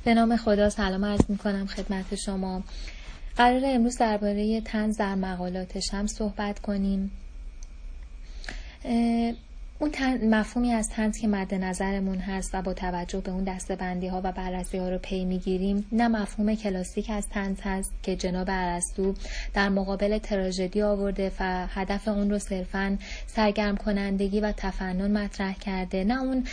به نام خدا سلام عرض می‌کنم خدمت شما. قراره امروز درباره طنز در مقالات شمس صحبت کنیم. اون مفهومی از طنز که مد نظرمون هست و با توجه به اون دسته‌بندی ها و بررسی ها رو پی میگیریم، نه مفهوم کلاسیک از طنز هست که جناب ارسطو در مقابل تراژدی آورده و هدف اون رو صرفاً سرگرم کنندگی و تفنن مطرح کرده، نه اون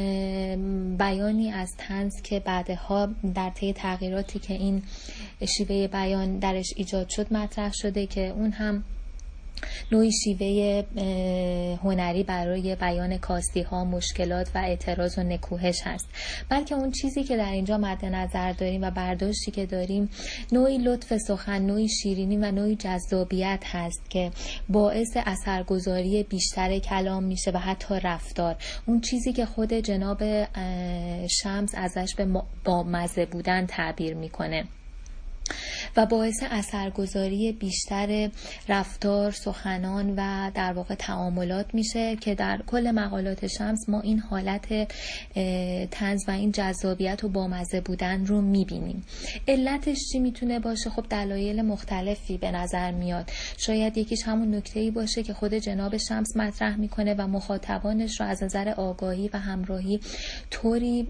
بیانی از طنز که بعدها در طی تغییراتی که این شیوه بیان درش ایجاد شد مطرح شده که اون هم نوعی شیوه هنری برای بیان کاستی ها، مشکلات و اعتراض و نکوهش هست. بلکه اون چیزی که در اینجا مد نظر داریم و برداشتی که داریم نوعی لطف سخن، نوعی شیرینی و نوعی جذابیت هست که باعث اثرگذاری بیشتر کلام میشه و حتی رفتار. اون چیزی که خود جناب شمس ازش به بامزه بودن تعبیر میکنه و باعث اثرگذاری بیشتر رفتار، سخنان و در واقع تعاملات میشه که در کل مقالات شمس ما این حالت طنز و این جذابیت و بامزه بودن رو میبینیم. علتش چی میتونه باشه؟ خب دلایل مختلفی به نظر میاد. شاید یکیش همون نکته‌ای باشه که خود جناب شمس مطرح میکنه و مخاطبانش رو از نظر آگاهی و همراهی طوری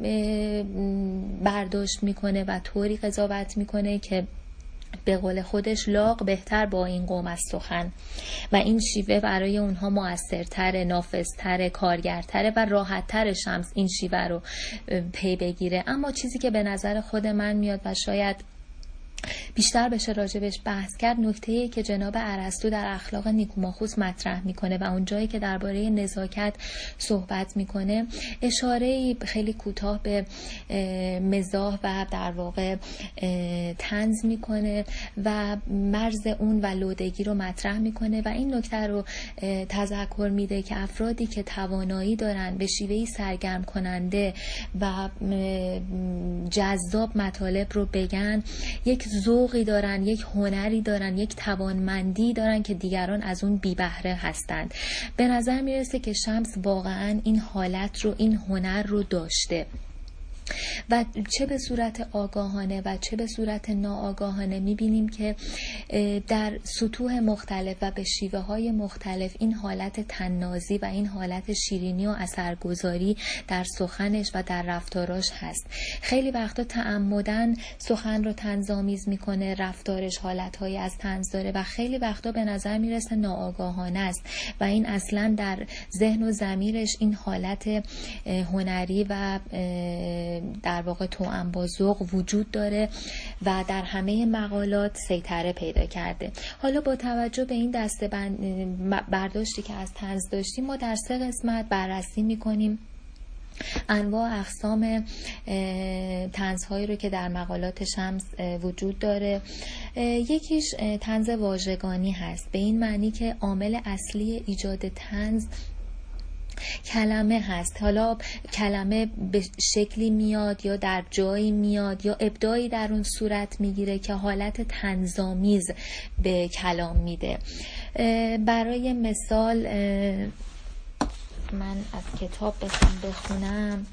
برداشت میکنه و طوری قضاوت میکنه که به قول خودش لاغ بهتر با این قوم از سخن و این شیوه برای اونها مؤثرتره، نافذتره، کارگرتره و راحتتر شمس این شیوه رو پی بگیره. اما چیزی که به نظر خود من میاد و شاید بیشتر بشه راجبش بحث کرد، نکته‌ای که جناب ارسطو در اخلاق نیکوماخوس مطرح میکنه و اون جایی که درباره نزاکت صحبت میکنه اشاره‌ای خیلی کوتاه به مزاح و در واقع طنز میکنه و مرز اون و لودگی رو مطرح میکنه و این نکته رو تذکر میده که افرادی که توانایی دارن به شیوهی سرگرم کننده و جذاب مطالب رو بگن، یک ذوقی دارن، یک هنری دارن، یک توانمندی دارن که دیگران از اون بی بهره هستند. به نظر میرسه که شمس واقعا این حالت رو، این هنر رو داشته و چه به صورت آگاهانه و چه به صورت ناآگاهانه میبینیم که در سطوح مختلف و به شیوه های مختلف این حالت طنازی و این حالت شیرینی و اثرگذاری در سخنش و در رفتاراش هست. خیلی وقتا تعمدن سخن رو طنزآمیز میکنه، رفتارش حالتهایی از طنز داره و خیلی وقتا به نظر میرسه ناآگاهانه است و این اصلا در ذهن و ضمیرش این حالت هنری و در واقع توأم با ذوق وجود داره و در همه مقالات سیطره پیدا کرده. حالا با توجه به این دسته برداشتی که از طنز داشتیم، ما در 3 قسمت بررسی میکنیم انواع اقسام طنزهایی رو که در مقالات شمس وجود داره. یکیش طنز واژگانی هست، به این معنی که عامل اصلی ایجاد طنز کلمه هست. حالا کلمه به شکلی میاد یا در جایی میاد یا ابداعی در اون صورت میگیره که حالت طنزآمیز به کلام میده. برای مثال من از کتاب بخونم،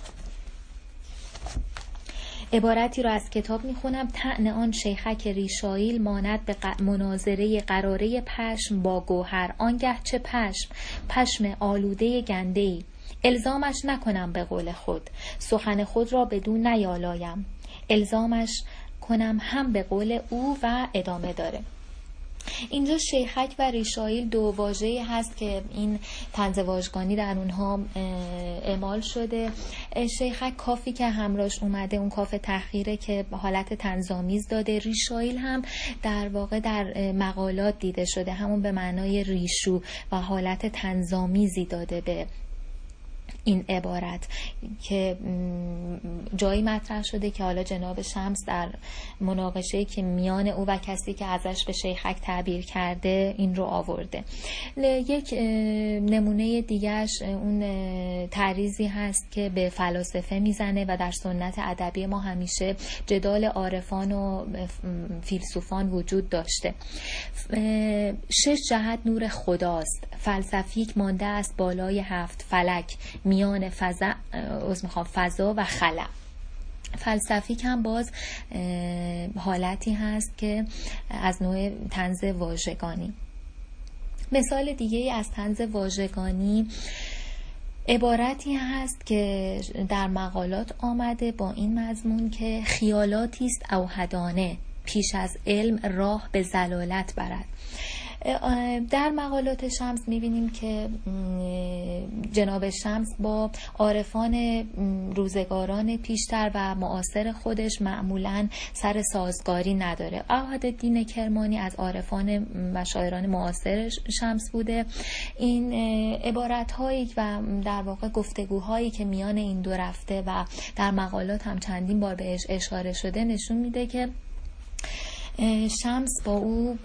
عبارتی رو از کتاب میخونم: طعن آن شیخک ریشاییل ماند به مناظره قراره پشم با گوهر. آنگه چه پشم آلوده گنده‌ای، الزامش نکنم به قول خود، سخن خود را بدون نیالایم، الزامش کنم هم به قول او. و ادامه داره. اینجا شیخک و ریشاییل 2 واژه‌ای هست که این طنز واژگانی در اونها اعمال شده. شیخک کافی که همراهش اومده اون کاف تحقیره که حالت طنزآمیز داده. ریشاییل هم در واقع در مقالات دیده شده، همون به معنای ریشو و حالت طنزآمیزی داده به این عبارت که جایی مطرح شده که حالا جناب شمس در مناقشه‌ای که میان او و کسی که ازش به شیخک تعبیر کرده این رو آورده. یک نمونه دیگهش اون تعریضی هست که به فلاسفه میزنه و در سنت ادبی ما همیشه جدال عارفان و فیلسوفان وجود داشته. 6 جهت نور خداست، فلسفیک مانده است بالای 7 فلک، میان فضا و خلا. فلسفیک هم باز حالتی هست که از نوع طنز واژگانی. مثال دیگه از طنز واژگانی عبارتی هست که در مقالات آمده با این مضمون که خیالاتی است اوحدانه، پیش از علم راه به ضلالت برد. در مقالات شمس می‌بینیم که جناب شمس با عارفان روزگاران پیشتر و معاصر خودش معمولاً سر سازگاری نداره. اوحدالدین کرمانی از عارفان و شاعران معاصر شمس بوده. این عبارت‌هایی و در واقع گفتگوهایی که میان این دو رفته و در مقالات هم چندین بار بهش اشاره شده نشون میده که شمس با او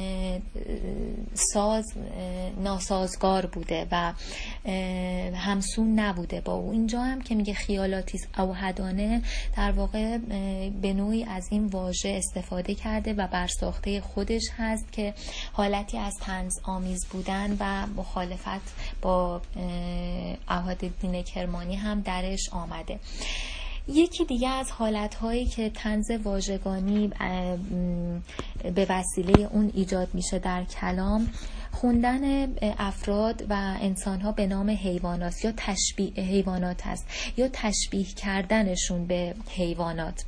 ناسازگار بوده و همسون نبوده با او. اینجا هم که میگه خیالاتی اوحدانه، در واقع به نوعی از این واژه استفاده کرده و برساخته خودش هست که حالتی از طنز آمیز بودن و مخالفت با اوحدالدین کرمانی هم درش آمده. یکی دیگه از حالت‌هایی که طنز واژگانی به وسیله اون ایجاد میشه در کلام، خوندن افراد و انسان‌ها به نام حیوانات یا تشبیه حیوانات است یا تشبیه کردنشون به حیوانات.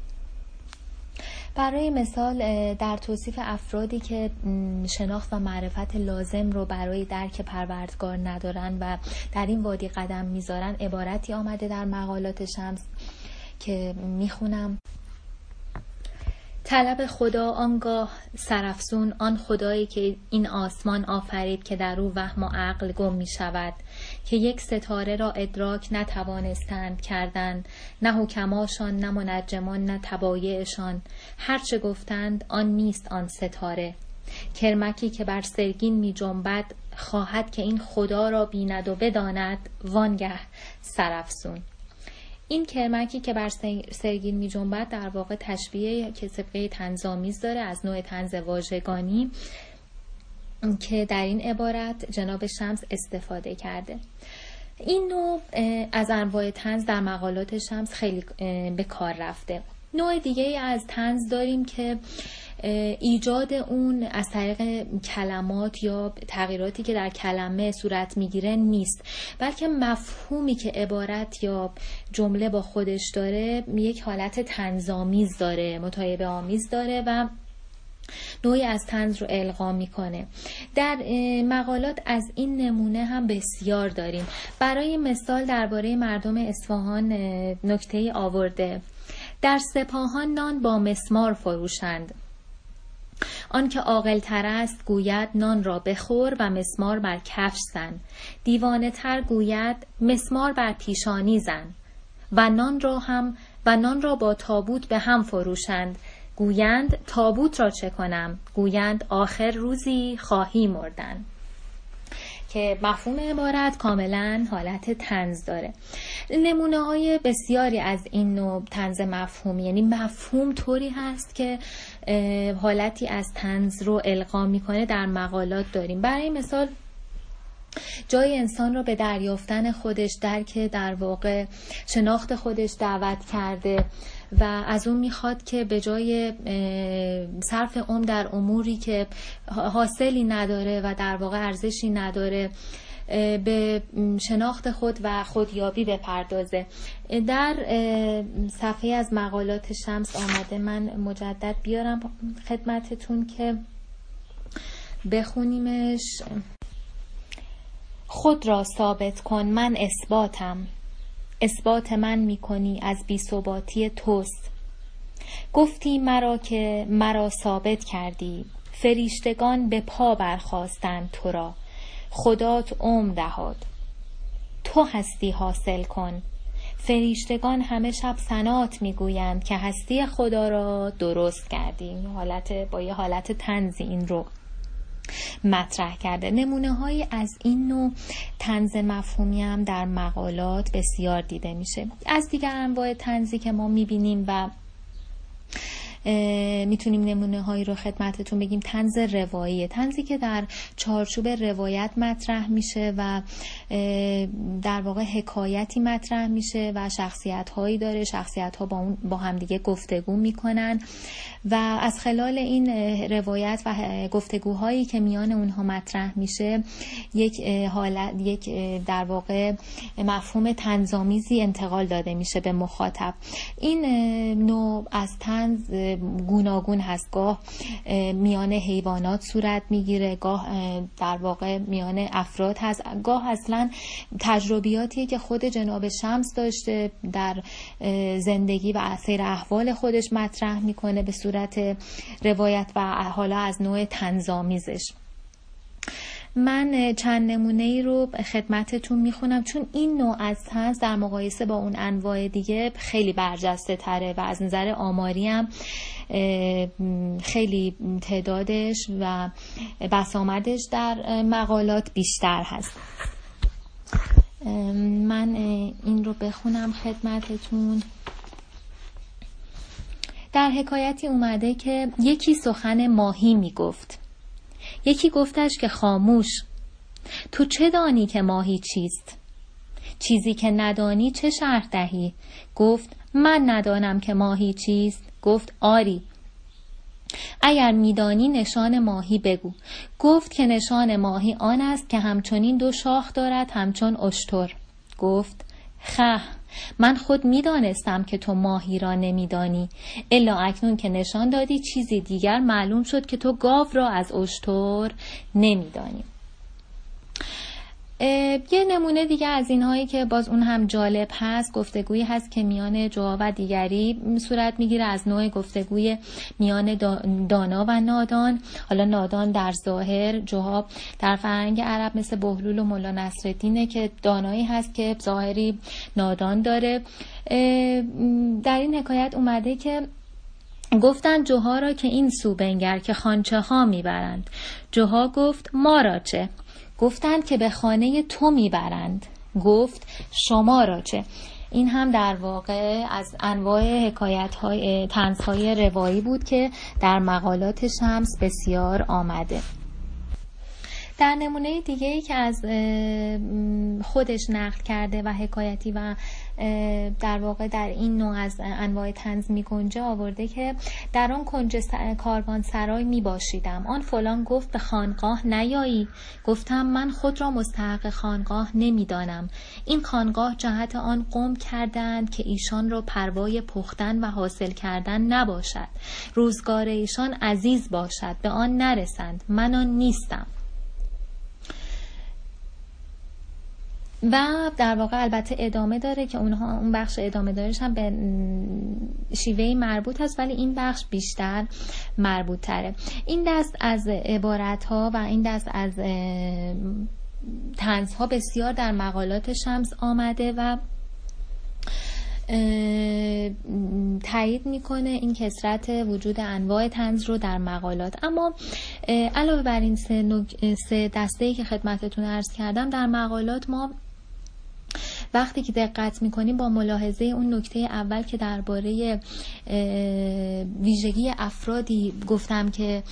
برای مثال در توصیف افرادی که شناخت و معرفت لازم رو برای درک پروردگار ندارن و در این وادی قدم میذارن، عبارتی آمده در مقالات شمس که میخونم: طلب خدا آنگاه سرافزون آن خدایی که این آسمان آفرید که در او وهم و عقل گم می شود، که یک ستاره را ادراک نتوانستند کردن، نه حکماشان نه منجمان نه تبایعشان، هرچه گفتند آن نیست آن ستاره. کرمکی که بر سرگین می جنبد خواهد که این خدا را بیند و بداند، وانگه سرافزون. این کرمکی که بر سرگین می جنبد در واقع تشبیه که سبقه طنزآمیز داره از نوع طنز واژگانی که در این عبارت جناب شمس استفاده کرده. این نوع از انواع طنز در مقالات شمس خیلی به کار رفته. نوع دیگه از طنز داریم که ایجاد اون از طریق کلمات یا تغییراتی که در کلمه صورت میگیره نیست، بلکه مفهومی که عبارت یا جمله با خودش داره یک حالت طنزآمیز داره، متعایب آمیز داره و نوعی از طنز رو القا میکنه. در مقالات از این نمونه هم بسیار داریم. برای مثال درباره مردم اصفهان نکته‌ای آورده: در سپاهان نان با مسمار فروشند، آن که عاقل تر است گوید نان را بخور و مسمار بر کفش زن، دیوانه تر گوید مسمار بر پیشانی زن، و نان را با تابوت به هم فروشند، گویند تابوت را چه کنم، گویند آخر روزی خواهی مردن. که مفهوم عبارت کاملا حالت طنز داره. نمونه های بسیاری از این نوع طنز مفهومی، یعنی مفهوم طوری هست که حالتی از طنز رو القا میکنه، در مقالات داریم. برای مثال جای انسان را به دریافتن خودش، درک در واقع شناخت خودش دعوت کرده و از اون میخواد که به جای صرف عمر در اموری که حاصلی نداره و در واقع ارزشی نداره به شناخت خود و خودیابی بپردازه. در صفحه از مقالات شمس آمده، من مجدد بیارم خدمتتون که بخونیمش. خود را ثابت کن من اثباتم، اثبات من میکنی از بی ثباتی توست. گفتی مرا که مرا ثابت کردی، فریشتگان به پا برخاستند تو را، خدات عمر دهاد. تو هستی حاصل کن، فریشتگان همه شب ثنات میگویند که هستی خدا را درست کردی. با یه حالت طنزی این رو مطرح کرده. نمونه های از این نوع طنز مفهومی هم در مقالات بسیار دیده میشه. از دیگر انواع طنزی که ما میبینیم و میتونیم نمونه هایی رو خدمتتون بگیم. طنز روایی، طنزی که در چارچوب روایت مطرح میشه و در واقع حکایتی مطرح میشه و شخصیت هایی داره، شخصیت ها با هم دیگه گفتگو میکنن و از خلال این روایت و گفتگوهایی که میان اونها مطرح میشه یک حالت، یک در واقع مفهوم طنزآمیزی انتقال داده میشه به مخاطب. این نوع از طنز گوناگون هست، گاه میان حیوانات صورت میگیره، گاه در واقع میان افراد هست، گاه اصلا تجربیاتیه که خود جناب شمس داشته در زندگی و سیر احوال خودش مطرح میکنه به صورت روایت و حالا از نوع طنزآمیزش. من چند نمونه ای رو خدمتتون میخونم چون این نوع از طنز در مقایسه با اون انواع دیگه خیلی برجسته تره و از نظر آماری هم خیلی تعدادش و بسامدش در مقالات بیشتر هست. من این رو بخونم خدمتتون. در حکایتی اومده که یکی سخن ماهی میگفت. یکی گفتش که خاموش، تو چه دانی که ماهی چیست؟ چیزی که ندانی چه شرح دهی؟ گفت من ندانم که ماهی چیست. گفت آری، اگر میدانی نشان ماهی بگو. گفت که نشان ماهی آن است که همچنین دو شاخ دارد همچون اشتر. گفت خه، من خود میدانستم که تو ماهی را نمیدانی، الا اکنون که نشان دادی چیزی دیگر معلوم شد که تو گاو را از اشتر نمیدانی. یه نمونه دیگه از اینهایی که باز اون هم جالب هست، گفتگویی هست که میان جوها و دیگری صورت میگیره از نوع گفتگوی میان دانا و نادان. حالا نادان در ظاهر، جوها در فرهنگ عرب مثل بهلول و مولا نصرالدینه که دانایی هست که ظاهری نادان داره. در این حکایت اومده که گفتند جوها را که این سو بنگر که خانچه ها میبرند. جوها گفت ما را چه؟ گفتند که به خانه تو میبرند. گفت شما را چه؟ این هم در واقع از انواع حکایت‌های طنزهای روایی بود که در مقالات شمس بسیار آمده. در نمونه دیگه‌ای که از خودش نقل کرده و حکایتی و در واقع در این نوع از انواع طنز می‌گنجه آورده که در آن کنج کاروانسرای میباشیدم. آن فلان گفت به خانقاه نیایی. گفتم من خود را مستحق خانقاه نمیدانم. این خانقاه جهت آن قوم کردند که ایشان را پروای پختن و حاصل کردن نباشد. روزگار ایشان عزیز باشد، به آن نرسند. من آن نیستم. و در واقع البته ادامه داره که اون بخش ادامه دارش هم به شیوهی مربوط هست، ولی این بخش بیشتر مربوط تره. این دست از عبارت ها و این دست از طنز ها بسیار در مقالات شمس آمده و تایید میکنه این کثرت وجود انواع طنز رو در مقالات. اما علاوه بر این سه دسته‌ای که خدمتتون عرض کردم، در مقالات ما وقتی که دقت میکنیم با ملاحظه اون نکته اول که درباره ویژگی افرادی گفتم که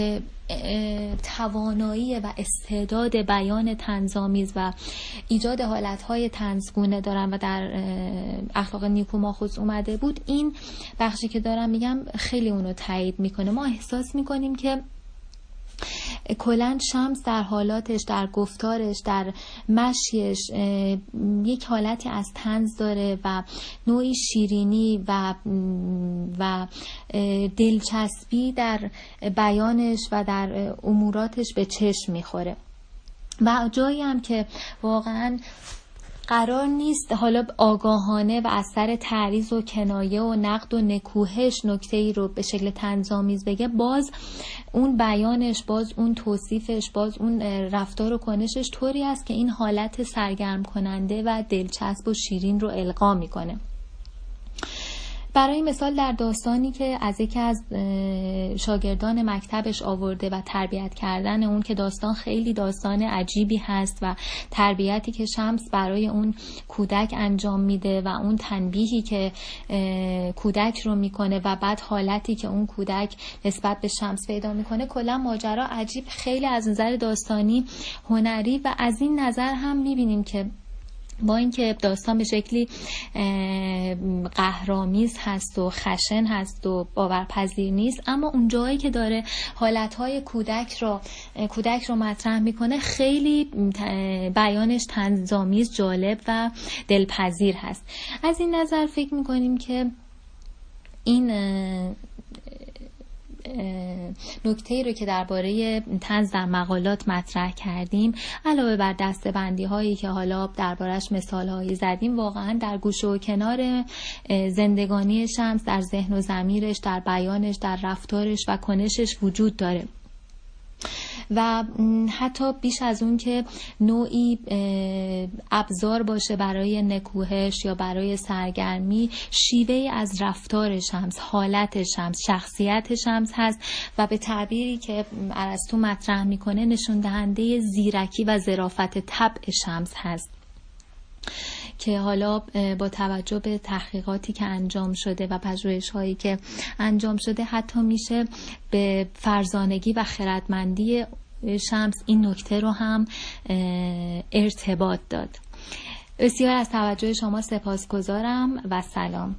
توانایی و استعداد بیان طنزآمیز و ایجاد حالتهای طنزگونه دارن و در اخلاق نیکو ماخوذ اومده بود، این بخشی که دارم میگم خیلی اونو تایید میکنه. ما احساس میکنیم که کلاً شمس در حالاتش، در گفتارش، در مشیش یک حالتی از طنز داره و نوعی شیرینی و دلچسبی در بیانش و در اموراتش به چشم میخوره و جایی هم که واقعاً قرار نیست حالا آگاهانه و از سر تعریض و کنایه و نقد و نکوهش نکته‌ای رو به شکل طنزآمیز بگه، باز اون بیانش، باز اون توصیفش، باز اون رفتار و کنشش طوری است که این حالت سرگرم کننده و دلچسب و شیرین رو القا میکنه. برای مثال در داستانی که از یکی از شاگردان مکتبش آورده و تربیت کردن اون، که داستان خیلی داستان عجیبی هست و تربیتی که شمس برای اون کودک انجام میده و اون تنبیهی که کودک رو میکنه و بعد حالتی که اون کودک نسبت به شمس پیدا میکنه، کلا ماجرا عجیب، خیلی از نظر داستانی هنری و از این نظر هم میبینیم که با اینکه داستان به شکلی قهرآمیز هست و خشن هست و باورپذیر نیست، اما اون جایی که داره حالتهای کودک رو مطرح میکنه خیلی بیانش طنزآمیز، جالب و دلپذیر هست. از این نظر فکر میکنیم که این نکته‌ای رو که درباره طنز در مقالات مطرح کردیم، علاوه بر دسته‌بندی هایی که حالا دربارش مثال هایی زدیم، واقعا در گوشه و کنار زندگانی شمس، در ذهن و ضمیرش، در بیانش، در رفتارش و کنشش وجود داره و حتی بیش از اون که نوعی ابزار باشه برای نکوهش یا برای سرگرمی، شیوه از رفتار شمس، حالت شمس، شخصیت شمس هست و به تعبیری که ارسطو مطرح میکنه نشون دهنده زیرکی و ظرافت طبع شمس هست، که حالا با توجه به تحقیقاتی که انجام شده و پژوهش‌هایی که انجام شده حتی میشه به فرزانگی و خردمندی شمس این نکته رو هم ارتباط داد. بسیار از توجه شما سپاسگزارم و سلام.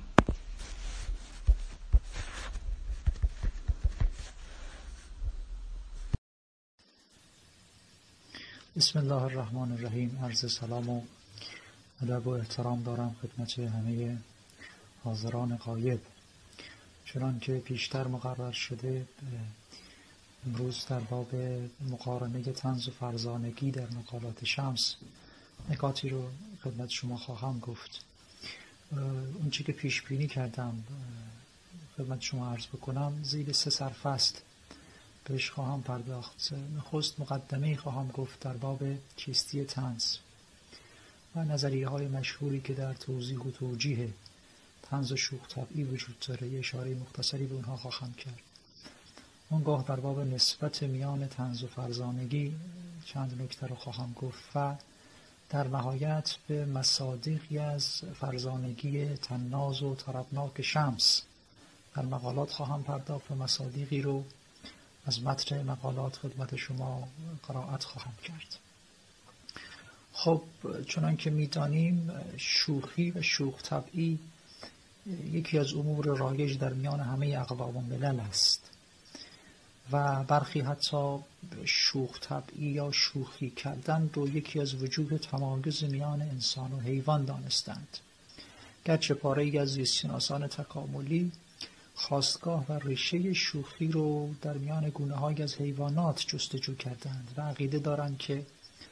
بسم الله الرحمن الرحیم. عرض سلام و ادب و احترام دارم خدمت همه حاضران غایب. چنان که پیشتر مقرر شده، امروز در باب مقارنه طنز و فرزانگی در مقالات شمس نکاتی رو خدمت شما خواهم گفت. اون چی که پیش بینی کردم خدمت شما عرض بکنم، زیر 3 سرفصل بهش خواهم پرداخت. نخست مقدمه خواهم گفت در باب چیستی طنز و نظریه های مشهوری که در توضیح و توجیه طنز و شوخ طبعی وجود داره، اشاره مختصری به اونها خواهم کرد. اونگاه در باب نسبت میان طنز و فرزانگی چند نکته رو خواهم گفت و در نهایت به مصادیقی از فرزانگی طناز و طربناک شمس در مقالات خواهم پرداخت و مصادیقی رو از متن مقالات خدمت شما قرائت خواهم کرد. خب چنان که می‌دانیم شوخی و شوخ طبعی یکی از امور رایج در میان همه اقوام و ملل است و برخی حتی شوخ طبعی یا شوخی کردن رو یکی از وجوه تمایز میان انسان و حیوان دانستند، گرچه پاره‌ای از زیستشناسان تکاملی خاستگاه و ریشه شوخی رو در میان گونه‌های از حیوانات جستجو کردند و عقیده دارند که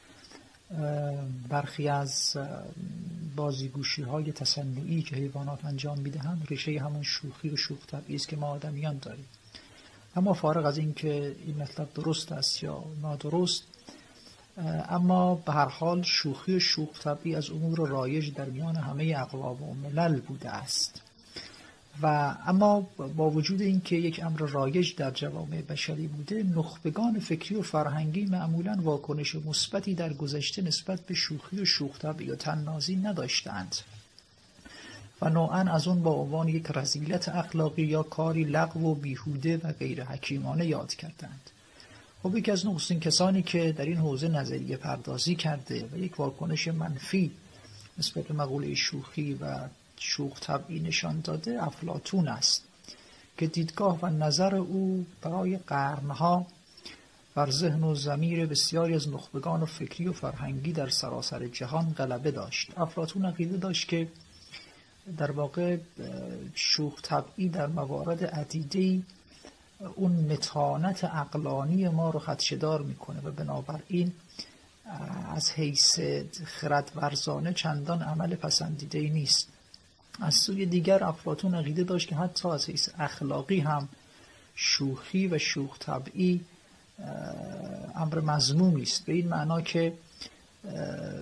برخی از بازیگوشی‌های تصنعی که حیوانات انجام می‌دهند ریشه همون شوخی و شوخ طبعی است که ما آدمیان داریم. اما فارغ از این که این مطلب درست است یا نادرست، اما به هر حال شوخی و شوخ طبعی از امور رایج در میان همه اقوام و ملل بوده است و اما با وجود اینکه یک امر رایج در جوامع بشری بوده، نخبگان فکری و فرهنگی معمولاً واکنش مثبتی در گذشته نسبت به شوخی و شوخ طبعی و طنازی نداشتند و نوعاً از اون با عنوان یک رذیلت اخلاقی یا کاری لغو و بیهوده و غیر حکیمانه یاد کردند. خب یکی از نخستین کسانی که در این حوزه نظریه پردازی کرده و یک واکنش منفی نسبت به مقوله شوخی و شوخ طبعی نشان داده افلاطون است که دیدگاه و نظر او برای قرنها بر ذهن و ضمیر بسیاری از نخبگان و فکری و فرهنگی در سراسر جهان غلبه داشت. افلاطون عقیده داشت که در واقع شوخ طبعی در موارد عدیده‌ای اون متانت عقلانی ما رو خدشه‌دار میکنه و بنابراین از حیث خرد ورزانه چندان عمل پسندیده‌ای نیست. از سوی دیگر افلاطون عقیده داشت که حتی از حیث اخلاقی هم شوخی و شوخ طبعی امر مذمومی است، به این معنا که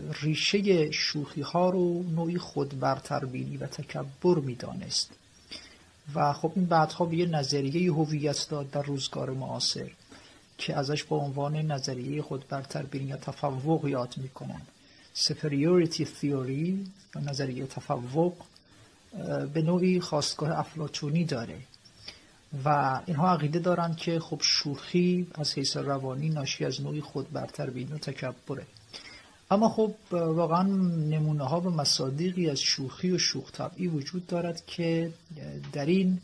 ریشه شوخی ها رو نوعی خود برتربینی و تکبر می دانست. و خب این بعدها به یه نظریه هویت داد در روزگار معاصر که ازش با عنوان نظریه خود برتربینی یا تفوق یاد میکنن. superiority theory یا نظریه تفوق به نوعی خواستگاه افلاطونی داره و اینها عقیده دارن که خب شوخی از حیث روانی ناشی از نوعی خود برتربینی و تکبره. اما خب واقعا نمونه ها و مصادیقی از شوخی و شوخ طبعی وجود دارد که در این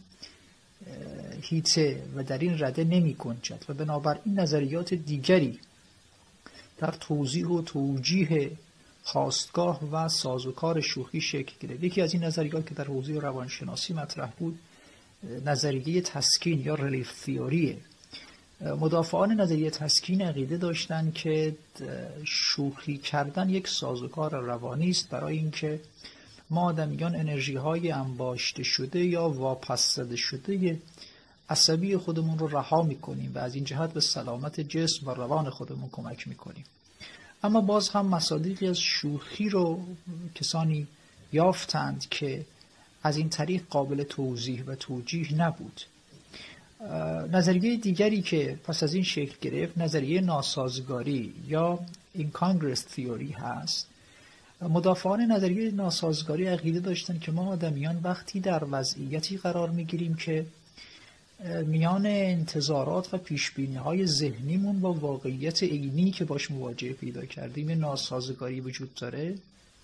هیته و در این رده نمی گنجد و بنابراین نظریات دیگری در توضیح و توجیه خواستگاه و سازوکار شوخی شکل گرفت. یکی از این نظریات که در حوزه روانشناسی مطرح بود نظریه تسکین یا ریلیف تیوریه. مدافعان نظریه تسکین عقیده داشتند که شوخی کردن یک سازوکار روانی است برای اینکه ما آدمیان انرژی های انباشته شده یا واپس زده شده عصبی خودمون رو رها میکنیم و از این جهت به سلامت جسم و روان خودمون کمک میکنیم. اما باز هم مصادیقی از شوخی رو کسانی یافتند که از این طریق قابل توضیح و توجیه نبود. نظریه دیگری که پس از این شکل گرفت نظریه ناسازگاری یا incongruous theory هست. مدافعان نظریه ناسازگاری عقیده داشتند که ما آدمیان وقتی در وضعیتی قرار میگیریم که میان انتظارات و پیشبینی‌های ذهنیمون با واقعیت عینی که باش مواجهه پیدا کردیم ناسازگاری وجود داره،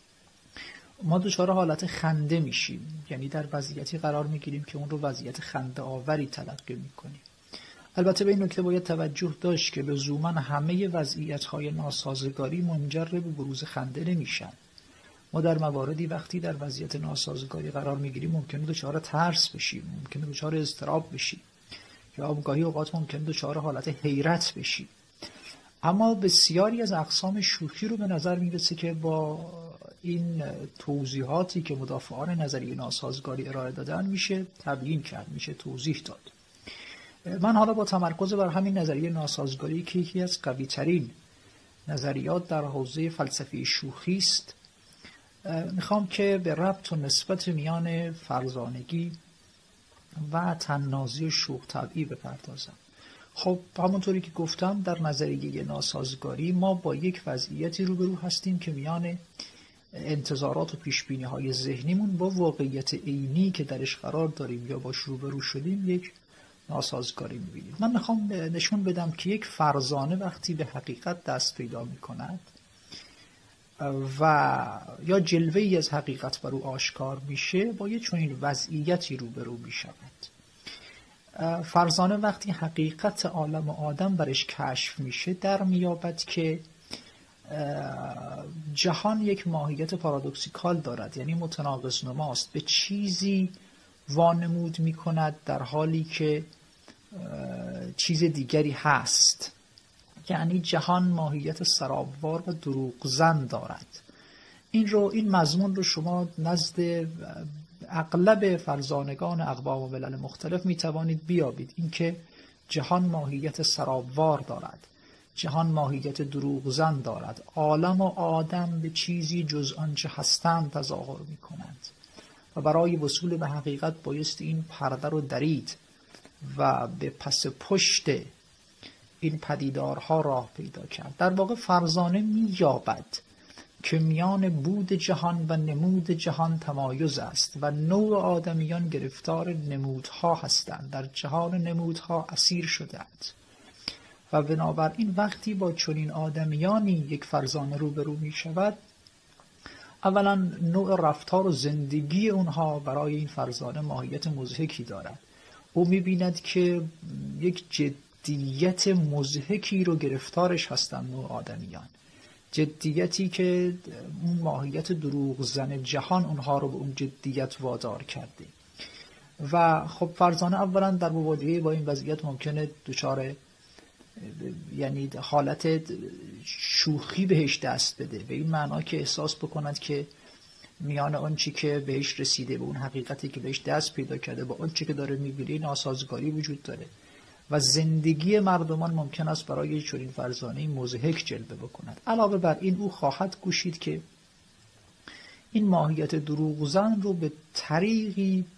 ما دچار حالت خنده میشیم، یعنی در وضعیتی قرار میگیریم که اون رو وضعیت خنده آوری تلقی میکنیم. البته به این نکته باید توجه داشت که لزوما همه وضعیت‌های ناسازگاری منجر به بروز خنده نمیشن. ما در مواردی وقتی در وضعیت ناسازگاری قرار میگیریم ممکنه دچار ترس بشیم، ممکنه دچار اضطراب بشیم یا گاهی اوقات ممکنه دچار حالت حیرت بشیم. اما بسیاری از اقسام شوخی رو به نظر میرسه که با این توضیحاتی که مدافعان نظریه ناسازگاری ارائه دادن میشه تبیین کرد، میشه توضیح داد. من حالا با تمرکز بر همین نظریه ناسازگاری که یکی از قوی‌ترین نظریات در حوزه فلسفه شوخی است میخوام که به ربط و نسبت میان فرزانگی و طنازی و شوخ طبعی بپردازم. خب همونطوری که گفتم در نظریه ناسازگاری ما با یک وضعیتی روبرو هستیم که میان انتظارات و پیشبینی‌های ذهنیمون با واقعیت عینی که درش قرار داریم یا باش روبرو شدیم یک ناسازگاری می‌بینیم. من میخوام نشون بدم که یک فرزانه وقتی به حقیقت دست پیدا می‌کند و یا جلوه‌ای از حقیقت بر او آشکار میشه با یک چنین وضعیتی روبرو میشود. فرزانه وقتی حقیقت عالم آدم برش کشف میشه در میابد که جهان یک ماهیت پارادوکسیکال دارد، یعنی متناقض نماست، به چیزی وانمود میکند در حالی که چیز دیگری هست. یعنی جهان ماهیت سرابوار و دروغزن دارد. این مضمون رو شما نزد اغلب فرزانگان اقوام و ملل مختلف میتوانید بیابید، اینکه جهان ماهیت سرابوار دارد، جهان ماهیت دروغزن دارد، عالم و آدم به چیزی جز آنچه هستند تظاهر میکنند و برای وصول به حقیقت بایست این پرده رو درید و به پس پشت این پدیدارها راه پیدا کرد. در واقع فرزانه مییابد که میان بود جهان و نمود جهان تمایز است و نوع آدمیان گرفتار نمودها هستند، در جهان نمودها اسیر شدند و بنابراین وقتی با چنین آدمیانی یک فرزانه روبرو می شود، اولا نوع رفتار و زندگی اونها برای این فرزانه ماهیت مضحکی دارد. او می بیند که یک جدیت مضحکی رو گرفتارش هستند نوع آدمیان، جدیتی که اون ماهیت دروغزن جهان اونها رو به اون جدیت وادار کرده و خب فرزانه اولا در مواجهه با این وضعیت ممکنه دچار یعنی حالت شوخی بهش دست بده، به این معنا که احساس بکند که میان آنچه که بهش رسیده به اون حقیقتی که بهش دست پیدا کرده با آنچه که داره می‌بینه ناسازگاری وجود داره و زندگی مردمان ممکن است برای چنین فرزانه‌ای مضحک جلوه بکند. علاوه بر این او خواهد کوشید که این ماهیت دروغزن رو به طریقی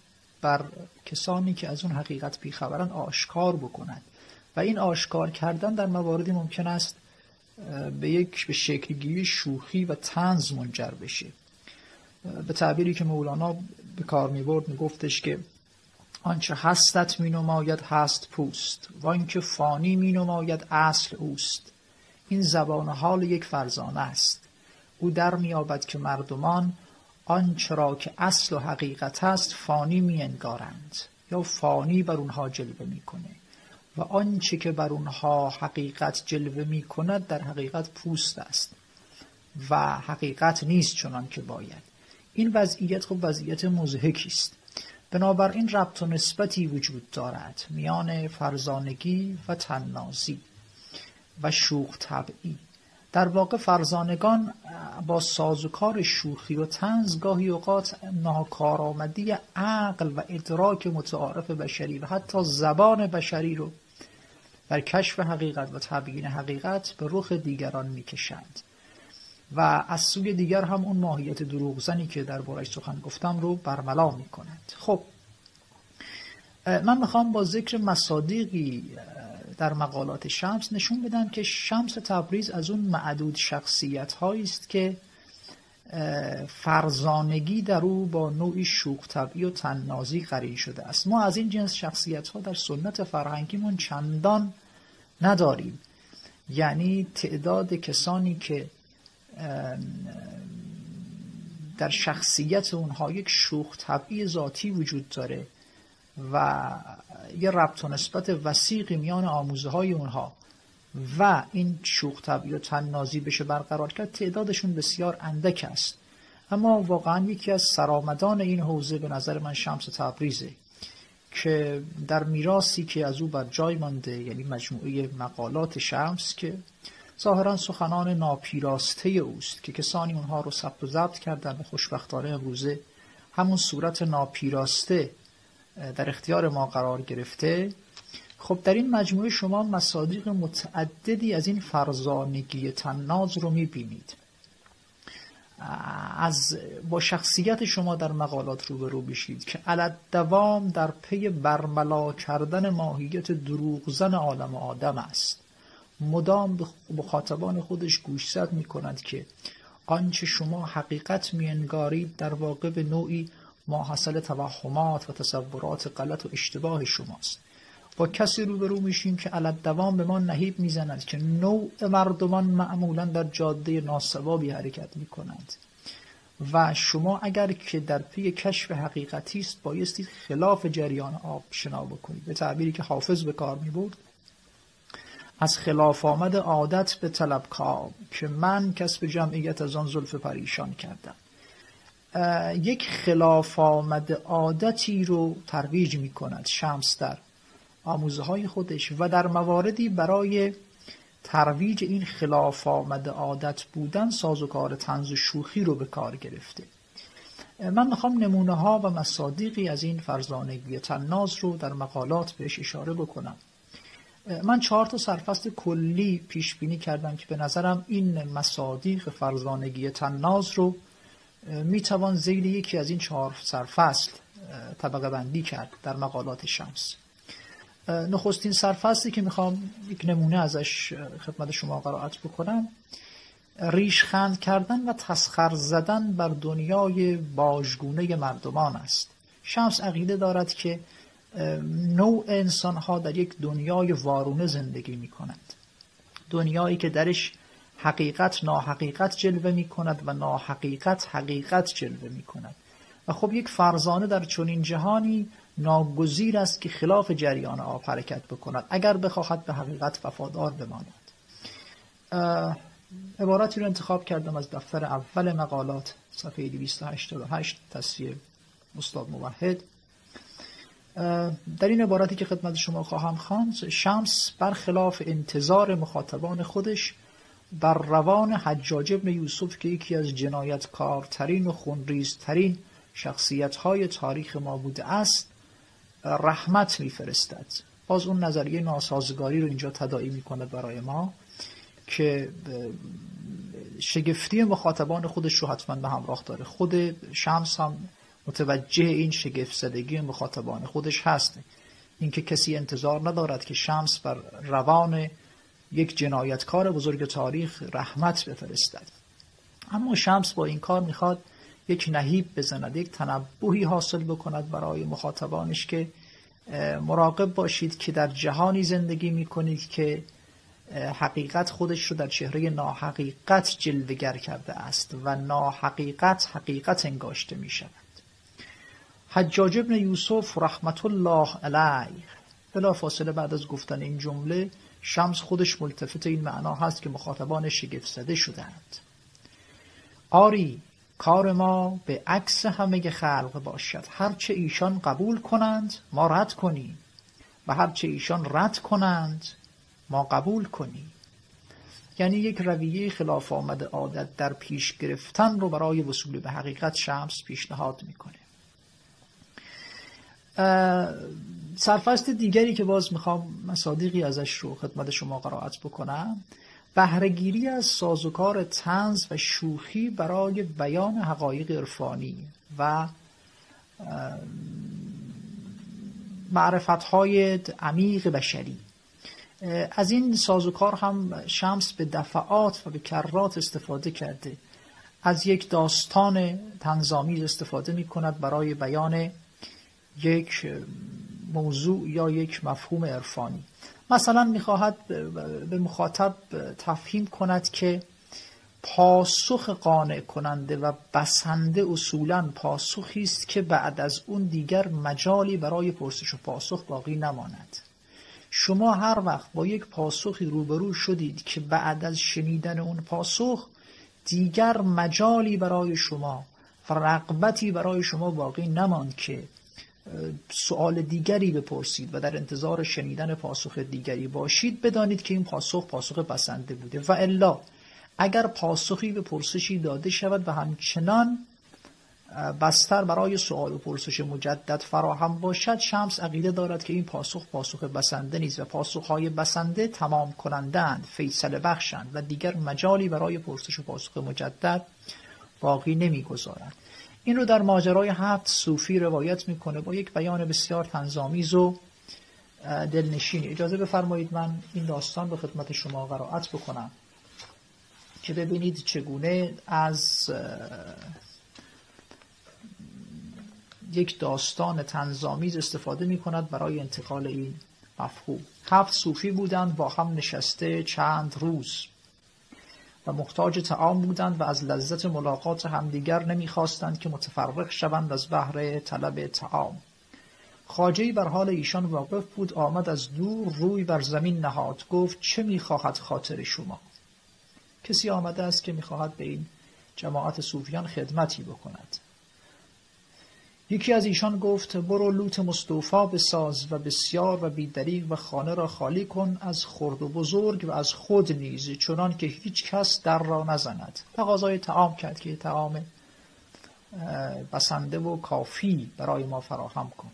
بر کسانی که از اون حقیقت بیخبرن آشکار بکند و این آشکار کردن در مواردی ممکن است به شکلگیری شوخی و طنز منجر بشه. به تعبیری که مولانا به کار می‌برد میگفتش که آنچه هستت مینماید هست پوست و آنچه فانی مینماید اصل اوست. این زبان حال یک فرزانه است. او در می‌یابد که مردمان آنچه را که اصل و حقیقت است فانی می‌انگارند یا فانی بر اونها جلوه می‌کنه و آنچه که بر اونها حقیقت جلوه می‌کند در حقیقت پوست است و حقیقت نیست چنان که باید. این وضعیت خب وضعیت مضحکی است. بنابراین ربط و نسبتی وجود دارد میان فرزانگی و طنازی و شوخ طبعی. در واقع فرزانگان با سازوکار شوخی و طنز گاهی اوقات ناکارآمدی عقل و ادراک متعارف بشری و حتی زبان بشری رو در کشف حقیقت و تبیین حقیقت به رخ دیگران میکشند و از سوی دیگر هم اون ماهیت دروغزنی که در بارش سخن گفتم رو برملا میکنند. خب من میخوام با ذکر مصادیقی در مقالات شمس نشون بدم که شمس تبریز از اون معدود شخصیت هایی است که فرزانگی در او با نوعی شوخ طبعی و طنازی قرین شده است. ما از این جنس شخصیت ها در سنت فرهنگیمون چندان نداریم. یعنی تعداد کسانی که در شخصیت اونها یک شوخ طبعی ذاتی وجود داره و یه ربط و نسبت وثیقی میان آموزه های اونها و این شوخ طبعی و طنازی بشه برقرار کرد تعدادشون بسیار اندک است. اما واقعا یکی از سرآمدان این حوزه به نظر من شمس تبریزه که در میراثی که از او بر جای مانده، یعنی مجموعه مقالات شمس که ظاهرا سخنان ناپیراسته اوست که کسانی اونها رو ثبت و ضبط کردن و خوشبختانه امروزه همون صورت ناپیراسته در اختیار ما قرار گرفته. خب در این مجموعه شما مصادیق متعددی از این فرزانگی طناز رو میبینید. با شخصیت شما در مقالات روبرو بشید که علالدوام در پی برملا کردن ماهیت دروغزن عالم آدم است. مدام به مخاطبان خودش گوشزد می‌کند که آنچه شما حقیقت می‌انگارید در واقع به نوعی ماحصل توهمات و تصورات غلط و اشتباه شماست. با کسی روبرو میشیم که علالدوام به ما نهیب میزند که نوع مردمان معمولا در جاده ناصوابی حرکت میکنند و شما اگر که در پی کشف حقیقتی است بایستی خلاف جریان آب شنا بکنید. به تعبیری که حافظ به کار میبرد، از خلاف آمد عادت به طلب کام که من کسب جمعیت از آن زلف پریشان کردم. یک خلاف آمد عادتی رو ترویج می کند شمس در آموزه های خودش و در مواردی برای ترویج این خلاف آمد عادت بودن سازوکار طنز و شوخی رو به کار گرفته. من میخوام نمونه ها و مصادیقی از این فرزانگی طناز رو در مقالات بهش اشاره بکنم. من 4 سرفصل کلی پیش بینی کردم که به نظرم این مصادیق فرزانگی طناز رو میتوان ذیل یکی از این 4 سرفصل طبقه بندی کرد در مقالات شمس. نخستین سرفصلی که میخوام یک نمونه ازش خدمت شما قرائت بکنم، ریشخند کردن و تسخر زدن بر دنیای باژگونه مردمان است. شمس عقیده دارد که نوع انسانها در یک دنیای وارونه زندگی میکنند، دنیایی که درش حقیقت ناحقیقت جلوه میکند و ناحقیقت حقیقت جلوه میکند و خب یک فرزانه در چنین جهانی ناگزیر است که خلاف جریان آب حرکت بکند اگر بخواهد به حقیقت وفادار بماند. عبارتی رو انتخاب کردم از دفتر اول مقالات صفحه 288 تصفیه استاد موحد. در این عبارتی که خدمت شما خواهم خواند، شمس برخلاف انتظار مخاطبان خودش بر روان حجاج ابن یوسف که یکی از جنایتکارترین و خونریزترین شخصیت‌های تاریخ ما بوده است رحمت می‌فرستد. باز اون نظریه ناسازگاری رو اینجا تداعی می‌کند برای ما که شگفتی مخاطبان خودش رو حتما به همراه داره. خود شمس هم متوجه این شگفت زدگی مخاطبان خودش هست. اینکه کسی انتظار ندارد که شمس بر روان یک جنایتکار بزرگ تاریخ رحمت بفرستد، اما شمس با این کار میخواد یک نهیب بزند، یک تنبهی حاصل بکند برای مخاطبانش که مراقب باشید که در جهانی زندگی میکنید که حقیقت خودش رو در چهره ناحقیقت جلوه‌گر کرده است و ناحقیقت حقیقت انگاشته می شود. حجاج ابن یوسف رحمت الله علیه بلا فاصله بعد از گفتن این جمله شمس خودش ملتفت این معنا هست که مخاطبان شگفت زده شدند. آری کار ما به عکس همه خلق باشد، هرچه ایشان قبول کنند ما رد کنیم و هرچه ایشان رد کنند ما قبول کنیم. یعنی یک رویه خلاف آمد عادت در پیش گرفتن رو برای وصول به حقیقت شمس پیشنهاد میکنه. سرفصل دیگری که باز میخوام مصادیقی ازش رو خدمت شما قرائت بکنم، بهره‌گیری از سازوکار طنز و شوخی برای بیان حقایق عرفانی و معرفت‌های عمیق بشری. از این سازوکار هم شمس به دفعات و به کرات استفاده کرده. از یک داستان طنزآمیز استفاده می کند برای بیان یک موضوع یا یک مفهوم عرفانی. مثلا می خواهد به مخاطب تفهیم کند که پاسخ قانع کننده و بسنده اصولاً پاسخی است که بعد از اون دیگر مجالی برای پرسش و پاسخ باقی نماند. شما هر وقت با یک پاسخی روبرو شدید که بعد از شنیدن اون پاسخ دیگر مجالی برای شما و رغبتی برای شما باقی نماند که سوال دیگری بپرسید و در انتظار شنیدن پاسخ دیگری باشید، بدانید که این پاسخ بسنده بوده. و الا اگر پاسخی به پرسشی داده شود و همچنان بستر برای سوال و پرسش مجدد فراهم باشد، شمس عقیده دارد که این پاسخ بسنده نیست و پاسخهای بسنده تمام کنندند، فیصله بخشند و دیگر مجالی برای پرسش و پاسخ مجدد باقی نمیگذارند. این رو در ماجرای 7 صوفی روایت میکنه با یک بیان بسیار طنزآمیز و دلنشینی. اجازه بفرمایید من این داستان به خدمت شما قرائت بکنم که ببینید چگونه از یک داستان طنزآمیز استفاده می کند برای انتقال این مفهوم. 7 صوفی بودند با هم نشسته چند روز و محتاج طعام بودند و از لذت ملاقات همدیگر نمی خواستند که متفرق شوند از بهر طلب طعام. خواجه‌ای بر حال ایشان واقف بود، آمد از دور روی بر زمین نهاد، گفت چه می خواهد خاطر شما؟ کسی آمده است که می خواهد به این جماعت صوفیان خدمتی بکند. یکی از ایشان گفت برو لوت مستوفا بساز و بسیار و بیدریغ و خانه را خالی کن از خرد و بزرگ و از خود نیز، چنان که هیچ کس در را نزند. تقاضای طعام کرد که طعام بسنده و کافی برای ما فراهم کن.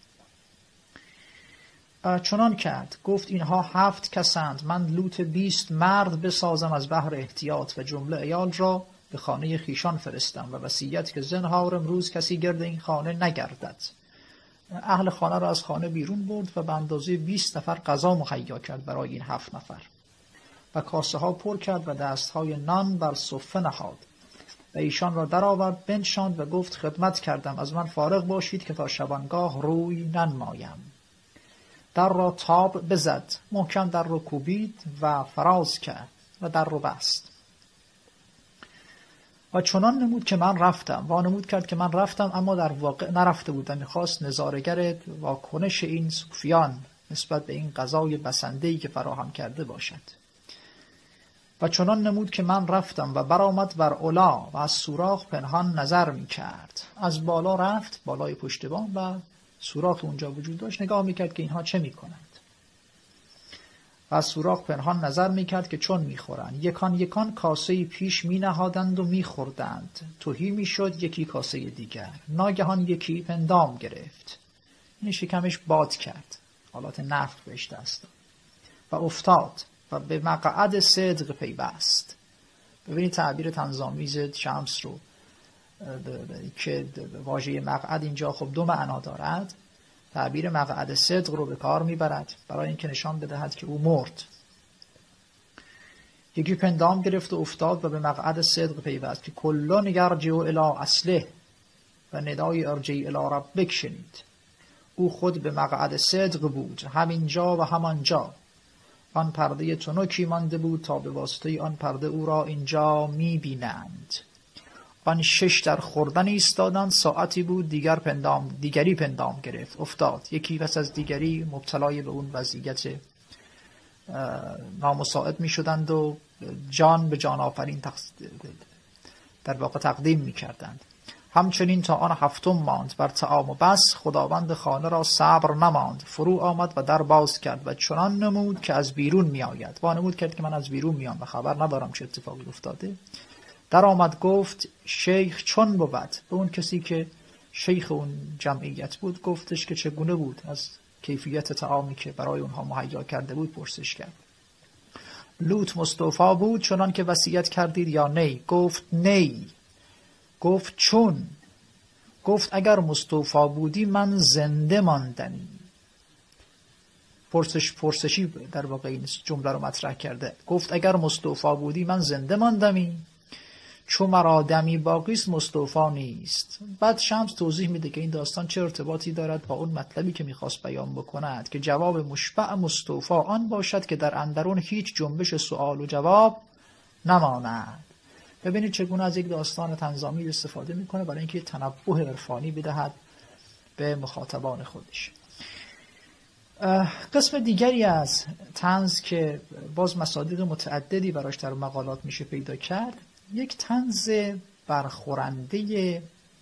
چنان کرد، گفت اینها 7 کسند، من لوت 20 مرد بسازم از بهر احتیاط و جمله عیال را به خانه خیشان فرستم و وصیت که زنهار امروز کسی گرد این خانه نگردد. اهل خانه را از خانه بیرون برد و به اندازه 20 نفر غذا مهیا کرد برای این 7 نفر و کاسه ها پر کرد و دست های نان بر صفه نهاد و ایشان را درآورد بنشاند و گفت خدمت کردم، از من فارغ باشید که تا شبانگاه روی ننمایم. در را تاب بزد، محکم در را کوبید و فراز کرد و در را بست و چنان نمود که من رفتم. وانمود کرد که من رفتم اما در واقع نرفته بودم. می‌خواست نظاره‌گر واکنش این صوفیان نسبت به این غذای بسنده‌ای که فراهم کرده باشد. و چنان نمود که من رفتم و برآمد بر علا و از سوراخ پنهان نظر می‌کرد. از بالا رفت، بالای پشتبان و سوراخ اونجا وجود داشت، نگاه می‌کرد که اینها چه می‌کنند. و از سوراخ پنهان نظر میکرد که چون میخورند. یکان کاسه پیش مینهادند و میخوردند. تهی میشد یکی کاسه دیگر. ناگهان یکی پندام گرفت، این شکمش باد کرد، حالات نفخ بهش دست داد و افتاد و به مقعد صدق پیوست. ببینید تعبیر طنزآمیز شمس رو. که واژه مقعد اینجا خب دو معنا دارد. تعبیر مقعد صدق رو به کار میبرد برای اینکه نشان بدهد که او مرد. یکی پندام گرفت و افتاد و به مقعد صدق پیوست که کلون یرجع الی اصله و ندای ارجع الی ربک شنید. او خود به مقعد صدق بود، همینجا و همانجا. آن پرده تنکی مانده بود تا به واسطه آن پرده او را اینجا میبینند. آن 6 در خوردن ایستادند، ساعتی بود دیگری پندام گرفت افتاد. یکی پس از دیگری مبتلای به اون وضعیت نامساعد می شدند و جان به جان آفرین در واقع تقدیم می کردند. همچنین تا آن 7 ماند بر طعام و بس، خداوند خانه را صبر نماند، فرو آمد و در باز کرد و چنان نمود که از بیرون می آید. وانمود کرد که من از بیرون میام و خبر ندارم چه اتفاقی افتاده. در آمد گفت شیخ چون بود. به اون کسی که شیخ اون جمعیت بود گفتش که چگونه بود، از کیفیت طعامی که برای اونها مهیا کرده بود پرسش کرد. لوط مصطفی بود چنان که وصیت کردید یا نی؟ گفت نی. گفت چون؟ گفت اگر مصطفی بودی من زنده ماندمی. پرسشی در واقع این جمله رو مطرح کرده. گفت اگر مصطفی بودی من زنده ماندمی، چون مرا دمی باقیست مصطفی نیست. بعد شمس توضیح میده که این داستان چه ارتباطی دارد با اون مطلبی که میخواست بیان بکند، که جواب مشبع مصطفی آن باشد که در اندرون هیچ جنبش سوال و جواب نماند. ببینید چگونه از یک داستان طنزآمیز استفاده میکنه برای اینکه تنبه عرفانی بدهد به مخاطبان خودش. قسم دیگری از طنز که باز مصادیق متعددی براش در مقالات میشه پیدا کرد، یک طنز برخورنده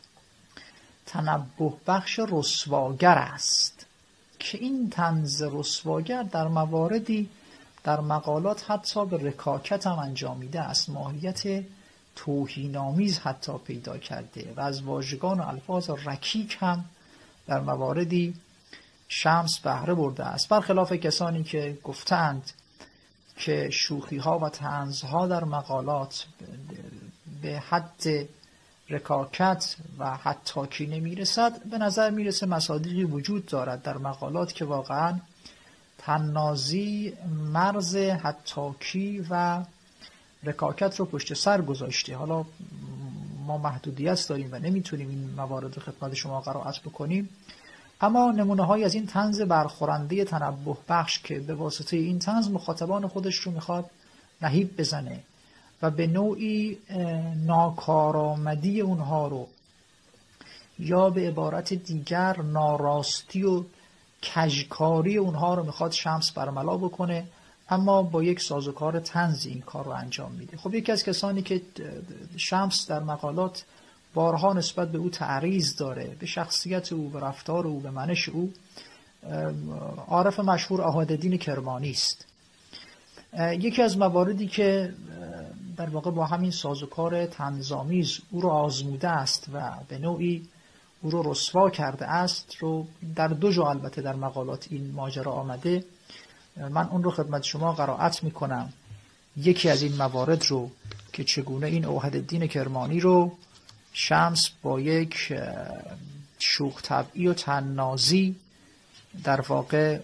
تنبه بخش رسواگر است که این طنز رسواگر در مواردی در مقالات حتی به رکاکت هم انجامیده است، ماهیت توهین‌آمیز حتی پیدا کرده و از واژگان و الفاظ رکیک هم در مواردی شمس بهره برده است، برخلاف کسانی که گفتند که شوخی‌ها و طنزها در مقالات به حد رکاکت و حتاکی نمیرسد. به نظر میرسه مصادیقی وجود دارد در مقالات که واقعا طنازی مرز حتاکی و رکاکت رو پشت سر گذاشته. حالا ما محدودیت داریم و نمیتونیم این موارد خدمت شما قرائت بکنیم، اما نمونه‌هایی از این طنز برخورنده تنبه بخش که به واسطه این طنز مخاطبان خودش رو میخواد نهیب بزنه و به نوعی ناکارآمدی اونها رو یا به عبارت دیگر ناراستی و کژکاری اونها رو میخواد شمس برملا بکنه، اما با یک سازوکار طنزی این کار رو انجام میده. خب یکی از کسانی که شمس در مقالات بارها نسبت به او تعریض داره، به شخصیت او، به رفتار او، به منش او، عارف مشهور احادالدین کرمانی است. یکی از مواردی که در واقع با همین سازوکار طنزآمیز او رو آزموده است و به نوعی او رو رسوا کرده است رو در 2 جا البته در مقالات این ماجرا آمده. من اون رو خدمت شما قرائت میکنم، یکی از این موارد رو که چگونه این احادالدین کرمانی رو شمس با یک شوخ طبعی و طنازی در واقع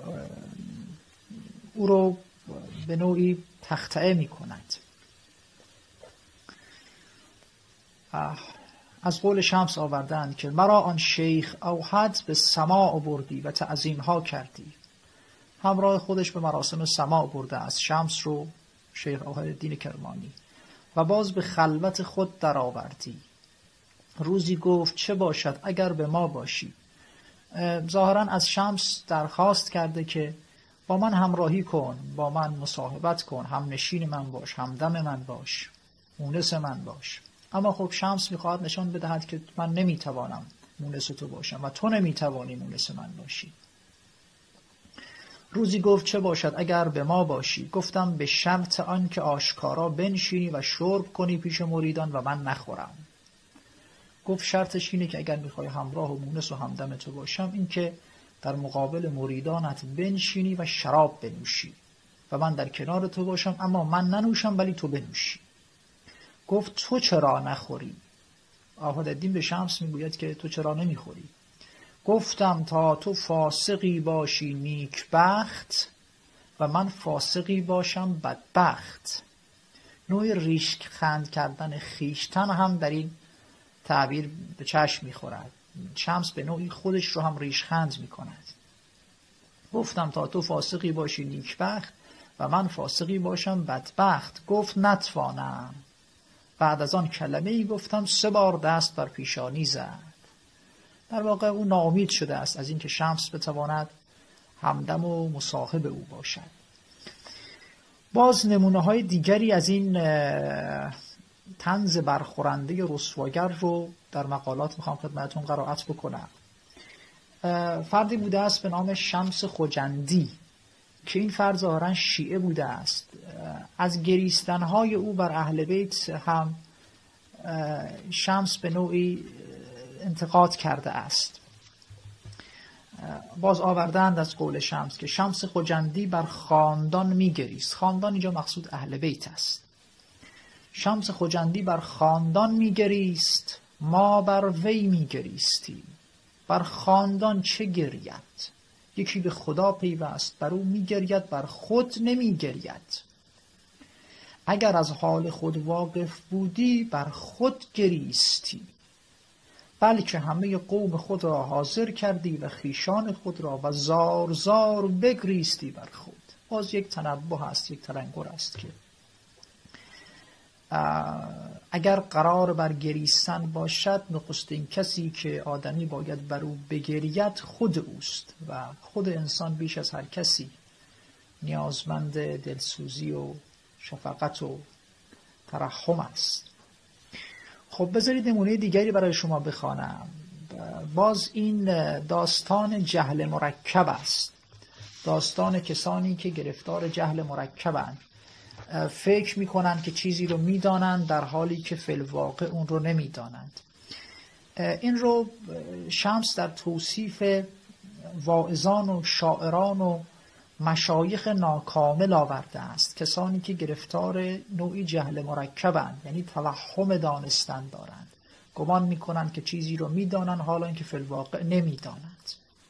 او رو به نوعی تخطئه می کند. از قول شمس آوردند که مرا آن شیخ اوحد به سماع بردی و تعظیم ها کردی. همراه خودش به مراسم سماع برده است شمس رو شیخ احادالدین کرمانی و باز به خلوت خود در آوردی. روزی گفت چه باشد اگر به ما باشی. ظاهرا از شمس درخواست کرده که با من همراهی کن، با من مصاحبت کن، هم نشین من باش، همدم من باش، مونس من باش. اما خب شمس میخواهد نشان بدهد که من نمیتوانم مونس تو باشم و تو نمیتوانی مونس من باشی. روزی گفت چه باشد اگر به ما باشی. گفتم به شرط آن که آشکارا بنشینی و شرب کنی پیش مریدان و من نخورم. گفت شرطش اینه که اگر میخوای همراه و مونس و همدم تو باشم، این که در مقابل مریدانت بنشینی و شراب بنوشی و من در کنار تو باشم، اما من ننوشم ولی تو بنوشی. گفت تو چرا نخوری؟ آهادالدین به شمس میگوید که تو چرا نمیخوری؟ گفتم تا تو فاسقی باشی نیکبخت و من فاسقی باشم بدبخت. نوع ریشخند کردن خیشتن هم در این تعبیر به چشم میخورد. شمس به نوعی خودش رو هم ریشخند میکند. گفتم تا تو فاسقی باشی نیکبخت و من فاسقی باشم بدبخت. گفت نتوانم. بعد از آن کلمه ای گفتم 3 بار دست بر پیشانی زد. در واقع او ناامید شده است از اینکه شمس بتواند همدم و مصاحب او باشد. باز نمونه های دیگری از این طنز برخورنده رسواگر رو در مقالات میخوام خدمتتون قرائت بکنم. فردی بوده است به نام شمس خجندی که این فرد ظاهراً شیعه بوده است. از گریستنهای او بر اهل بیت هم شمس به نوعی انتقاد کرده است. باز آوردند از قول شمس که شمس خجندی بر خاندان میگریست. خاندان اینجا مقصود اهل بیت است. شمس خجندی بر خاندان میگریست، ما بر وی میگریستیم. بر خاندان چه گرید؟ یکی به خدا پیوست، بر او میگرید، بر خود نمیگرید. اگر از حال خود واقف بودی بر خود گریستی، بلکه همه قوم خود را حاضر کردی و خیشان خود را و زار زار بگریستی بر خود. باز یک تنبه است، یک تلنگر است که اگر قرار بر گریستن باشد نخستین کسی که آدمی باید بر او بگرید خود اوست و خود انسان بیش از هر کسی نیازمند دلسوزی و شفقت و ترحم است. خب بذارید نمونه دیگری برای شما بخوانم. باز این داستان جهل مرکب است. داستان کسانی که گرفتار جهل مرکبند، فکر میکنند که چیزی رو میدانند در حالی که فی الواقع اون رو نمیدانند. این رو شمس در توصیف واعظان و شاعران و مشایخ ناکامل آورده است. کسانی که گرفتار نوعی جهل مرکبند، یعنی توهم دانستن دارند، گمان میکنند که چیزی رو میدانند حالا اینکه فی الواقع نمیدانند.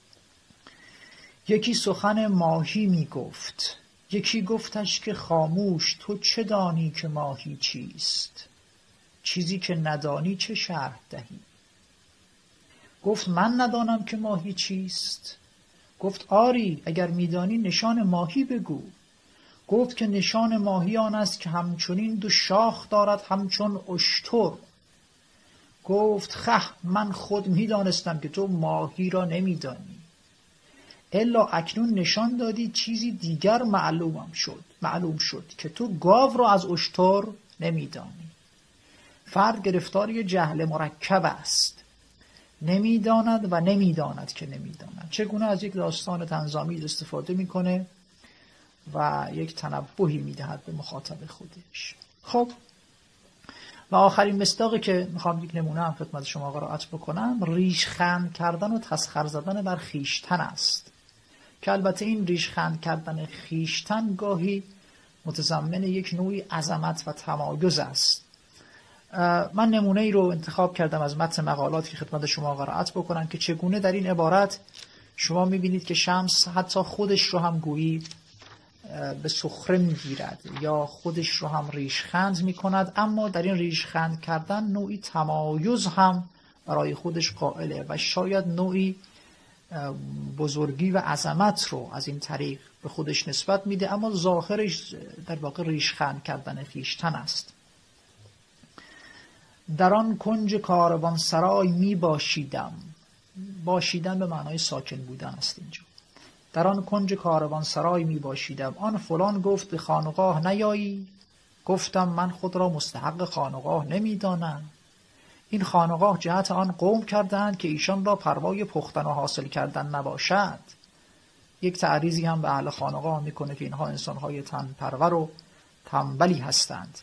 یکی سخن ماهی میگفت، یکی گفتش که خاموش تو چه دانی که ماهی چیست؟ چیزی که ندانی چه شرح دهی؟ گفت من ندانم که ماهی چیست. گفت آری اگر میدانی نشان ماهی بگو. گفت که نشان ماهی آن است که همچنین 2 شاخ دارد همچون اشتر. گفت خه من خود میدانستم که تو ماهی را نمیدانی، الا اکنون نشان دادی چیزی دیگر معلوم شد که تو گاو را از اشتر نمیدانی. فرد گرفتاری جهل مرکب است، نمیداند و نمیداند که نمیداند. چگونه از یک داستان طنزآمیز استفاده میکنه و یک تنبهی میدهد به مخاطب خودش. خب و آخرین مصداقی که میخوام یک نمونه هم خدمت شما قرائت بکنم، ریشخند کردن و تسخر زدن بر خیشتن است که البته این ریشخند کردن خیشتن گاهی متضمن یک نوعی عظمت و تمایز است. من نمونه ای رو انتخاب کردم از متن مقالات که خدمت شما قرائت بکنم که چگونه در این عبارت شما میبینید که شمس حتی خودش رو هم گویی به سخره میگیرد یا خودش رو هم ریشخند میکند، اما در این ریشخند کردن نوعی تمایز هم برای خودش قائله و شاید نوعی بزرگی و عظمت رو از این طریق به خودش نسبت میده، اما ظاهرش در واقع ریشخند کردن خویشتن است. در آن کنج کاروان سرای می باشیدم. باشیدن به معنای ساکن بودن است اینجا. در آن کنج کاروان سرای می باشیدم. آن فلان گفت به خانقاه نیایی؟ گفتم من خود را مستحق خانقاه نمیدانم. این خانقاه جهت آن قوم کردند که ایشان را پروای پختن و حاصل کردن نباشد. یک تعریضی هم به اهل خانقاه میکنه که اینها انسانهای تن پرور و تنبلی هستند.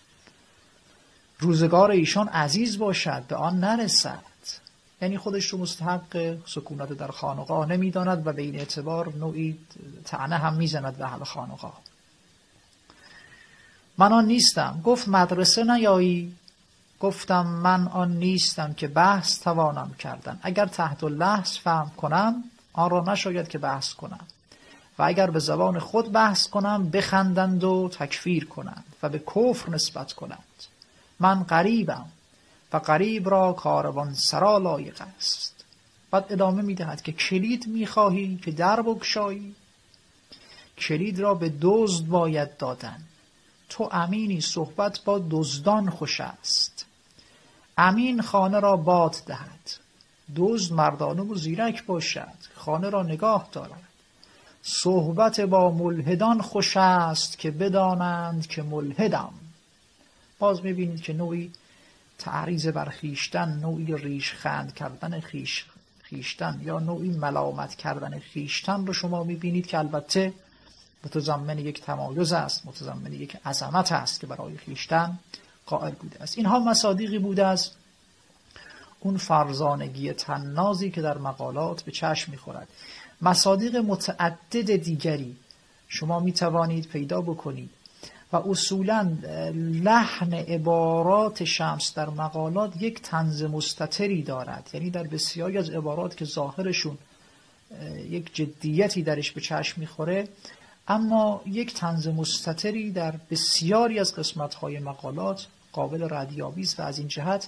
روزگار ایشان عزیز باشد به آن نرسد. یعنی خودش رو مستحق سکونت در خانقاه نمیداند و به این اعتبار نوعی طعنه هم میزند به اهل خانقاه. من آن نیستم. گفت مدرسه نیایی؟ گفتم من آن نیستم که بحث توانم کردن. اگر تحت اللحظ فهم کنم آن را نشاید که بحث کنم، و اگر به زبان خود بحث کنم بخندند و تکفیر کنند و به کفر نسبت کنند. من غریبم و غریب را کاروان سرا لایق است. بعد ادامه میدهد که کلید میخواهی که در بگشایی، کلید را به دزد باید دادن. تو امینی صحبت با دزدان خوش است. امین خانه را باد دهد، دزد مردانه و زیرک باشد، خانه را نگاه دارد. صحبت با ملحدان خوش است که بدانند که ملحدم. باز میبینید که نوعی تعریض بر خویشتن، نوعی ریشخند کردن خویشتن یا نوعی ملامت کردن خویشتن رو شما میبینید که البته متضمن یک تمایز است، متضمن یک عظمت است که برای خویشتن قائل بوده است. اینها مصادیقی بوده است اون فرزانگی طنازی که در مقالات به چشم میخورد. مصادیق متعدد دیگری شما میتوانید پیدا بکنید و اصولاً لحن عبارات شمس در مقالات یک طنز مستتری دارد، یعنی در بسیاری از عبارات که ظاهرشون یک جدیتی درش به چشم میخوره، اما یک طنز مستتری در بسیاری از قسمت‌های مقالات قابل ردیابی است و از این جهت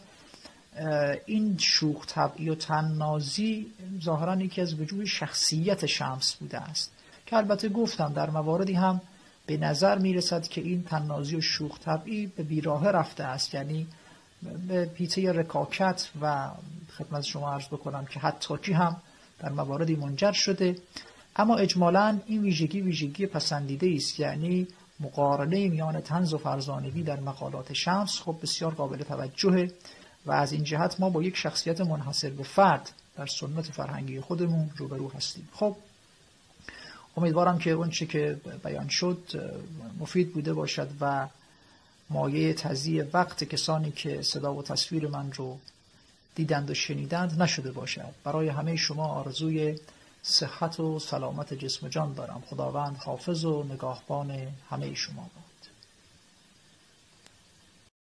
این شوخ طبعی و طنازی ظاهراً یکی از وجوه شخصیت شمس بوده است که البته گفتم در مواردی هم به نظر میرسد که این طنازی و شوخ طبعی به بیراهه رفته است، یعنی به پیته رکاکت و خدمت شما عرض بکنم که حتی هم در مواردی منجر شده. اما اجمالاً این ویژگی پسندیده است، یعنی مقارنه میان طنز و فرزانگی در مقالات شمس خب بسیار قابل توجهه و از این جهت ما با یک شخصیت منحصر به فرد در سنت فرهنگی خودمون روبرو هستیم. خب امیدوارم که اون چه که بیان شد مفید بوده باشد و مایه تضییع وقت کسانی که صدا و تصویر من رو دیدند و شنیدند نشده باشد. برای همه شما آرزوی صحت و سلامت جسم و جان دارم. خداوند حافظ و نگاهبان همه شما باشد.